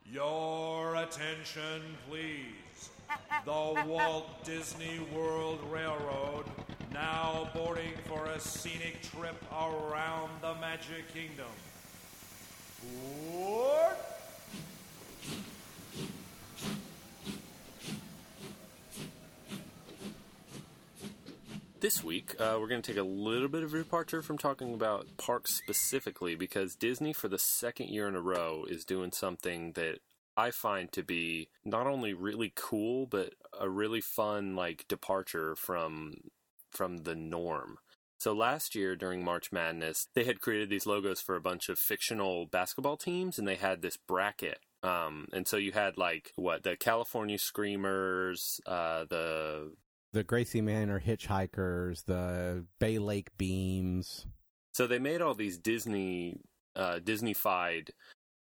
Your attention, please. The Walt Disney World Railroad now boarding for a scenic trip around the Magic Kingdom. Board! This week, we're going to take a little bit of a departure from talking about parks specifically, because Disney, for the second year in a row, is doing something that I find to be not only really cool, but a really fun, departure from the norm. So last year, during March Madness, they had created these logos for a bunch of fictional basketball teams, and they had this bracket. And so you had, the California Screamers, the Gracie Manor Hitchhikers, the Bay Lake Beams. So they made all these Disney-fied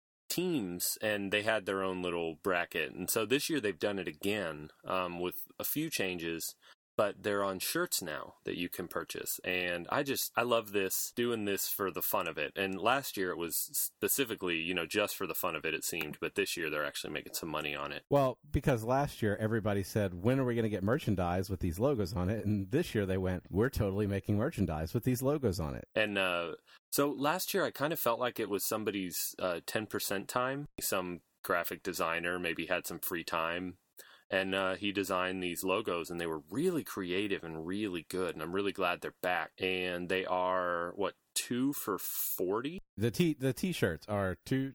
teams, and they had their own little bracket. And so this year they've done it again with a few changes, but they're on shirts now that you can purchase. And I love this, doing this for the fun of it. And last year it was specifically, just for the fun of it, it seemed. But this year they're actually making some money on it. Well, because last year everybody said, when are we going to get merchandise with these logos on it? And this year they went, we're totally making merchandise with these logos on it. And so last year I kind of felt like it was somebody's 10% time. Some graphic designer maybe had some free time. And he designed these logos, and they were really creative and really good. And I'm really glad they're back. And they are, 2 for $40? The T-shirts are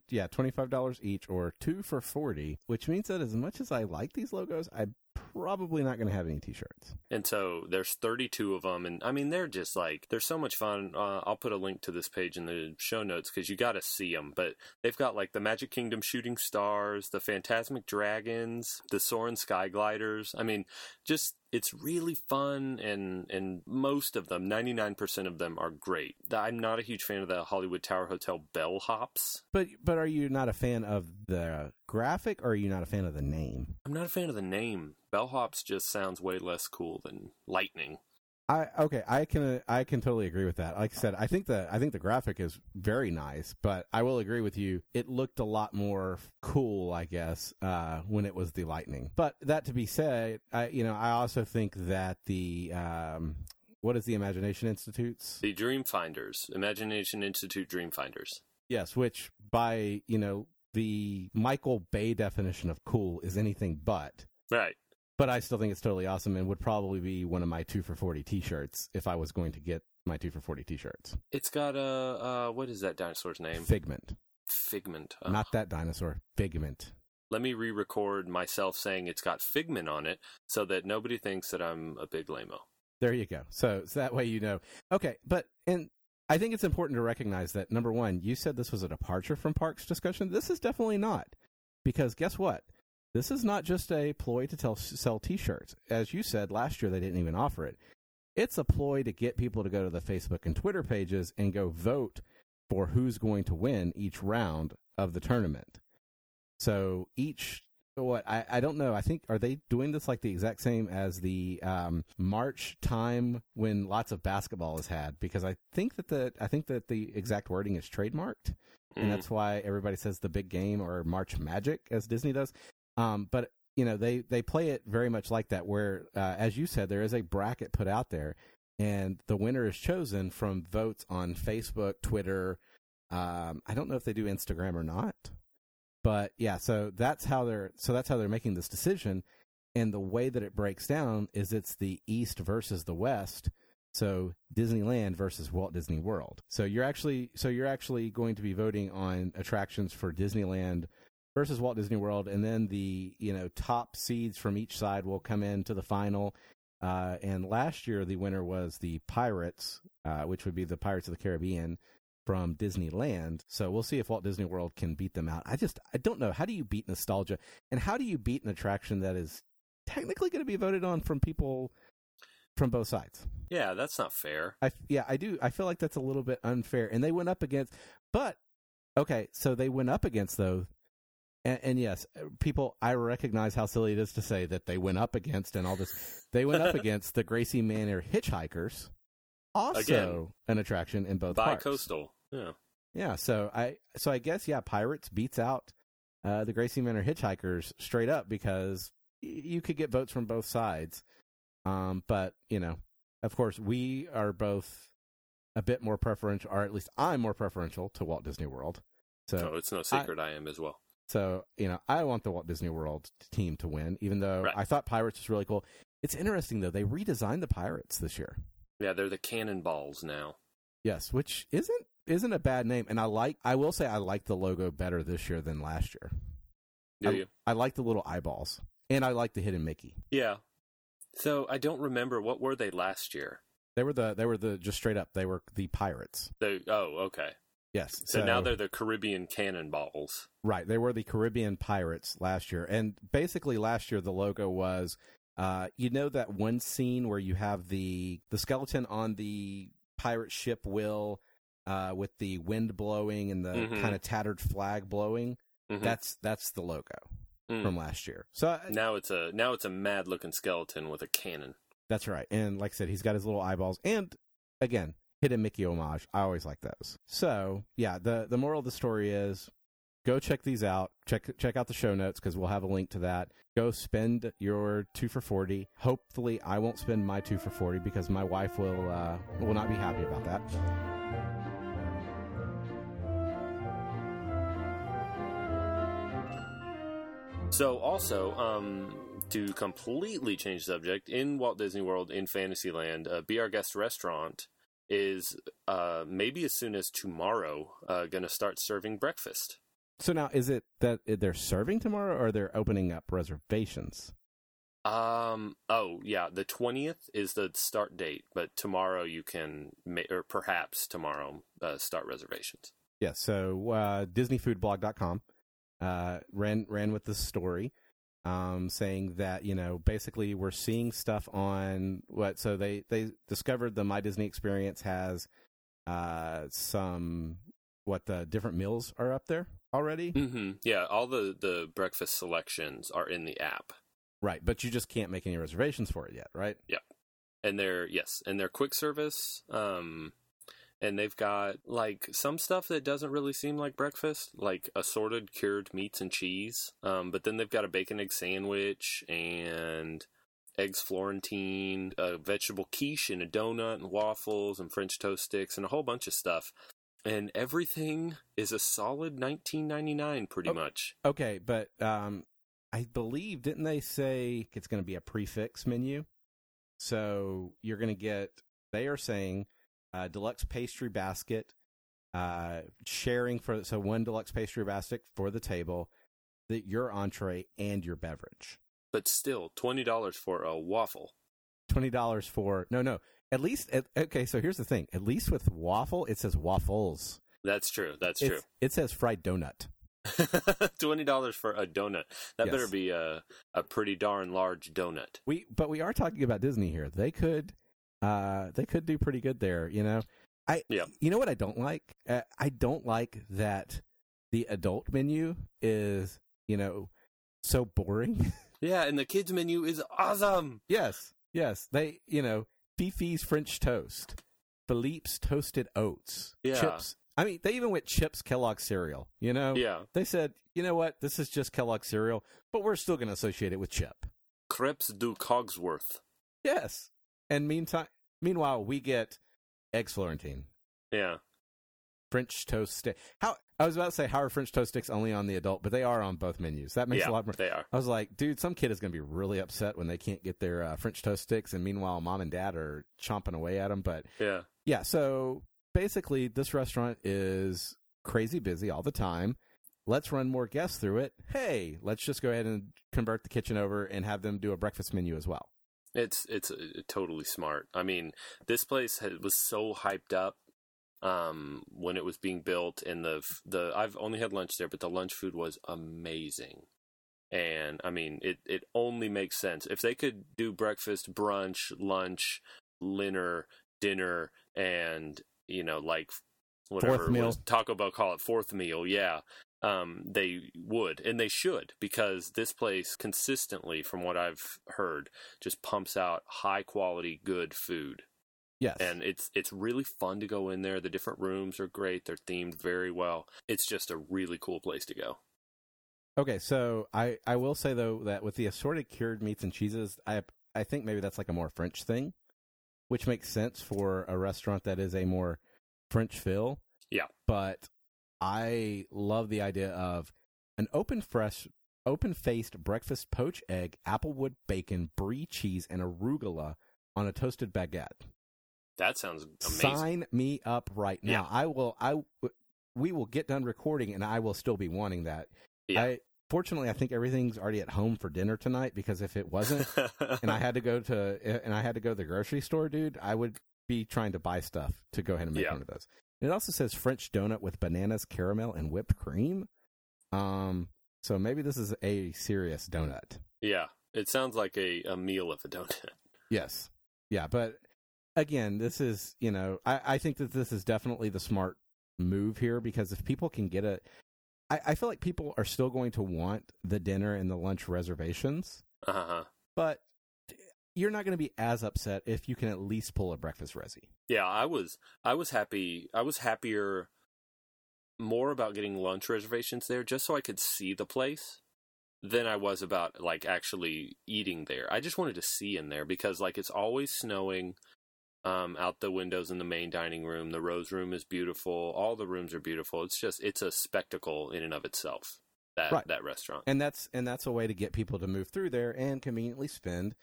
$25 each, or 2 for $40, which means that as much as I like these logos, I'm probably not going to have any T-shirts. And so there's 32 of them, and I mean, they're just they're so much fun. I'll put a link to this page in the show notes because you got to see them. But they've got the Magic Kingdom shooting stars, the Phantasmic Dragons, the Soarin' Sky Gliders. I mean, just it's really fun, and most of them, 99% of them, are great. I'm not a huge fan of the Hollywood Tower Hotel bellhops. But are you not a fan of the graphic, or are you not a fan of the name? I'm not a fan of the name. Bellhops just sounds way less cool than lightning. I can totally agree with that. Like I said, I think the graphic is very nice, but I will agree with you. It looked a lot more cool, I guess, when it was the lightning. But that to be said, I also think that the what is the Imagination Institute's? The Dreamfinders, Imagination Institute Dreamfinders. Yes, which by the Michael Bay definition of cool is anything but. Right. But I still think it's totally awesome, and would probably be one of my 2 for $40 T-shirts if I was going to get my 2 for $40 T-shirts. It's got what is that dinosaur's name? Figment. Figment. Oh. Not that dinosaur. Figment. Let me re-record myself saying it's got Figment on it so that nobody thinks that I'm a big lame-o. There you go. So that way you know. Okay, and I think it's important to recognize that, number one, you said this was a departure from parks discussion. This is definitely not. Because guess what? This is not just a ploy to sell T-shirts. As you said, last year they didn't even offer it. It's a ploy to get people to go to the Facebook and Twitter pages and go vote for who's going to win each round of the tournament. So I don't know. I think, are they doing this the exact same as the March time when lots of basketball is had? Because I think that the exact wording is trademarked, and that's why everybody says the big game or March Magic, as Disney does. But they play it very much like that, where, as you said, there is a bracket put out there, and the winner is chosen from votes on Facebook, Twitter. I don't know if they do Instagram or not, but yeah. So that's how they're making this decision, and the way that it breaks down is it's the East versus the West. So Disneyland versus Walt Disney World. So you're actually going to be voting on attractions for Disneyland versus Walt Disney World, and then the top seeds from each side will come into the final. And last year the winner was the Pirates, which would be the Pirates of the Caribbean from Disneyland. So we'll see if Walt Disney World can beat them out. I don't know. How do you beat nostalgia, and how do you beat an attraction that is technically going to be voted on from people from both sides? Yeah, that's not fair. I do. I feel like that's a little bit unfair. And they went up against, though. And yes, people, I recognize how silly it is to say that they went up against and all this. They went up against the Gracie Manor Hitchhikers, also again, an attraction in both parks. Bi-coastal, yeah. Yeah, so I guess, Pirates beats out the Gracie Manor Hitchhikers straight up because you could get votes from both sides. But, of course, we are both a bit more preferential, or at least I'm more preferential to Walt Disney World. So it's no secret I am as well. So, I want the Walt Disney World team to win, even though Right. I thought Pirates was really cool. It's interesting, though. They redesigned the Pirates this year. Yeah, they're the Cannonballs now. Yes, which isn't a bad name. And I will say I like the logo better this year than last year. Do you? I like the little eyeballs. And I like the hidden Mickey. Yeah. So I don't remember, what were they last year? They were the just straight up. They were the Pirates. Okay. Yes. So now they're the Caribbean Cannonballs. Right. They were the Caribbean Pirates last year. And basically last year the logo was, that one scene where you have the skeleton on the pirate ship Will with the wind blowing and the kind of tattered flag blowing. Mm-hmm. That's the logo from last year. So now it's a mad looking skeleton with a cannon. That's right. And like I said, he's got his little eyeballs. And again, hidden Mickey homage. I always like those. So yeah, the moral of the story is go check these out. Check out the show notes because we'll have a link to that. Go spend your 2 for $40. Hopefully I won't spend my 2 for $40 because my wife will not be happy about that. So also, to completely change subject, in Walt Disney World in Fantasyland, Be Our Guest restaurant is maybe as soon as tomorrow going to start serving breakfast. So now, is it that they're serving tomorrow or they're opening up reservations? Oh, yeah, the 20th is the start date, but tomorrow you can, or perhaps tomorrow, start reservations. Yeah, so DisneyFoodBlog.com ran with this story, saying that, basically we're seeing stuff on so they discovered the My Disney Experience has the different meals are up there already. Mm-hmm. Yeah, all the breakfast selections are in the app. Right, but you just can't make any reservations for it yet, right? Yeah. And they're quick service, and they've got, like, some stuff that doesn't really seem like breakfast, like assorted cured meats and cheese, but then they've got a bacon egg sandwich and eggs Florentine, a vegetable quiche and a donut and waffles and French toast sticks and a whole bunch of stuff. And everything is a solid $19.99 pretty much. Okay, but I believe, didn't they say it's going to be a prefix menu? So you're going to get, they are saying, deluxe pastry basket, sharing so one deluxe pastry basket for the table, your entree, and your beverage. But still, $20 for a waffle. $20 for, no. At least, okay, so here's the thing. At least with waffle, it says waffles. That's true. It says fried donut. $20 for a donut. That better be a pretty darn large donut. But we are talking about Disney here. They could do pretty good there. You know what I don't like? I don't like that the adult menu is so boring. Yeah, and the kids menu is awesome. Yes. They Fifi's French toast, Philippe's toasted oats, chips. I mean, they even went Chips Kellogg cereal, Yeah. They said, you know what, this is just Kellogg cereal, but we're still going to associate it with Chip. Crepes du Cogsworth. Yes. And meanwhile, we get eggs Florentine. Yeah. French toast stick. I was about to say, how are French toast sticks only on the adult, but they are on both menus. That makes a lot more. They are. I was like, dude, some kid is going to be really upset when they can't get their French toast sticks, and meanwhile, mom and dad are chomping away at them. But yeah. So basically, this restaurant is crazy busy all the time. Let's run more guests through it. Hey, let's just go ahead and convert the kitchen over and have them do a breakfast menu as well. It's totally smart. I mean, this place was so hyped up when it was being built, and the I've only had lunch there, but the lunch food was amazing. And I mean, it only makes sense if they could do breakfast, brunch, lunch, dinner, and like whatever fourth meal. Taco Bell call it fourth meal. Yeah. They would, and they should, because this place consistently, from what I've heard, just pumps out high quality, good food. Yes. And it's really fun to go in there. The different rooms are great. They're themed very well. It's just a really cool place to go. Okay, so I will say though that with the assorted cured meats and cheeses, I think maybe that's like a more French thing, which makes sense for a restaurant that is a more French feel. Yeah. But I love the idea of an open-faced breakfast poached egg, applewood bacon, brie cheese, and arugula on a toasted baguette. That sounds amazing. Sign me up right now. Yeah. We will get done recording, and I will still be wanting that. Yeah. Fortunately, I think everything's already at home for dinner tonight, because if it wasn't, and I had to go to the grocery store, dude, I would be trying to buy stuff to go ahead and make one of those. And it also says French donut with bananas, caramel, and whipped cream. So maybe this is a serious donut. Yeah, it sounds like a meal of a donut. Yes. Yeah, but again, this is, I think that this is definitely the smart move here, because if people can get it, I feel like people are still going to want the dinner and the lunch reservations, but you're not going to be as upset if you can at least pull a breakfast resi. Yeah, I was happy. I was happier more about getting lunch reservations there just so I could see the place than I was about like actually eating there. I just wanted to see in there because like it's always snowing out the windows in the main dining room. The Rose Room is beautiful. All the rooms are beautiful. It's a spectacle in and of itself, that restaurant. And that's a way to get people to move through there and conveniently spend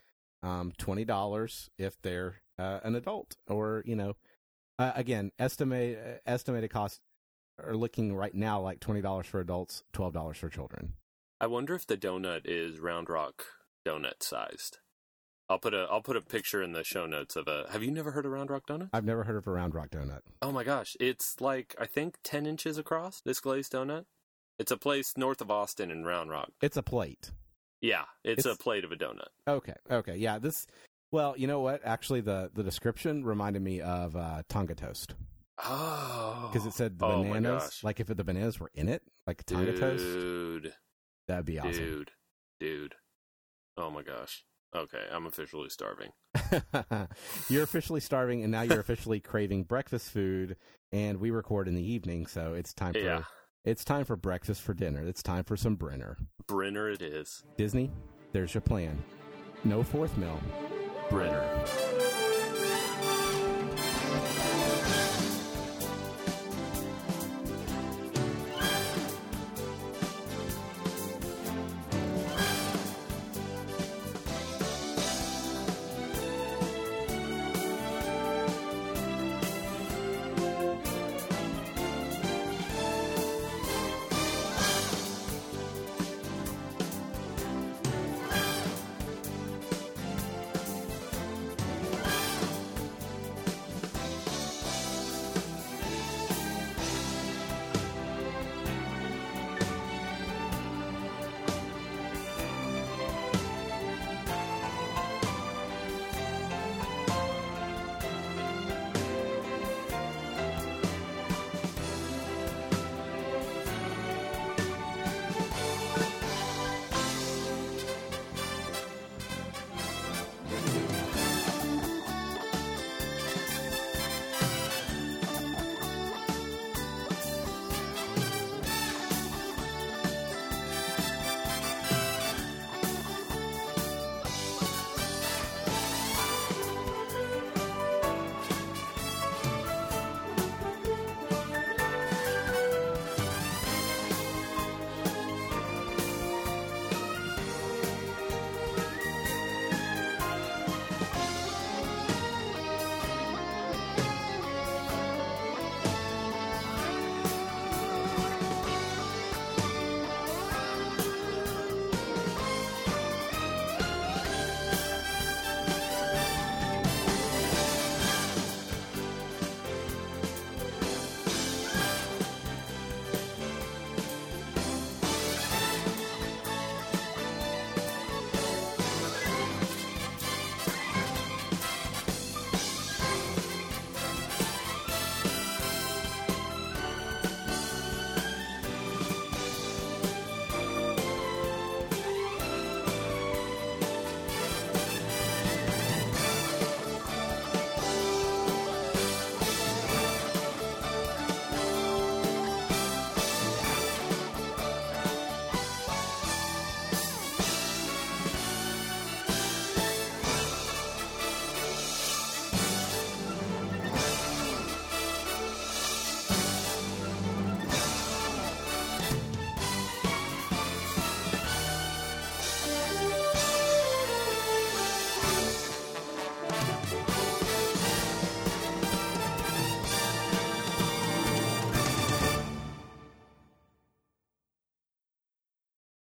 $20 if they're an adult, or again, estimated costs are looking right now like $20 for adults, $12 for children. I wonder if the donut is Round Rock donut sized. I'll put a picture in the show notes of a. Have you never heard of Round Rock donut? I've never heard of a Round Rock donut. Oh my gosh, it's like I think 10 inches across. This glazed donut. It's a place north of Austin in Round Rock. It's a plate. Yeah, it's a plate of a donut. Okay, yeah. Well, you know what? Actually, the description reminded me of Tonga toast. Oh, because it said the bananas. Like if the bananas were in it, like Tonga toast. That'd be awesome. Dude. Oh my gosh. Okay, I'm officially starving. You're officially starving, and now you're officially craving breakfast food. And we record in the evening, so it's time for it's time for breakfast for dinner. It's time for some Brenner. Brenner, it is. Disney, there's your plan. No fourth meal. Brenner.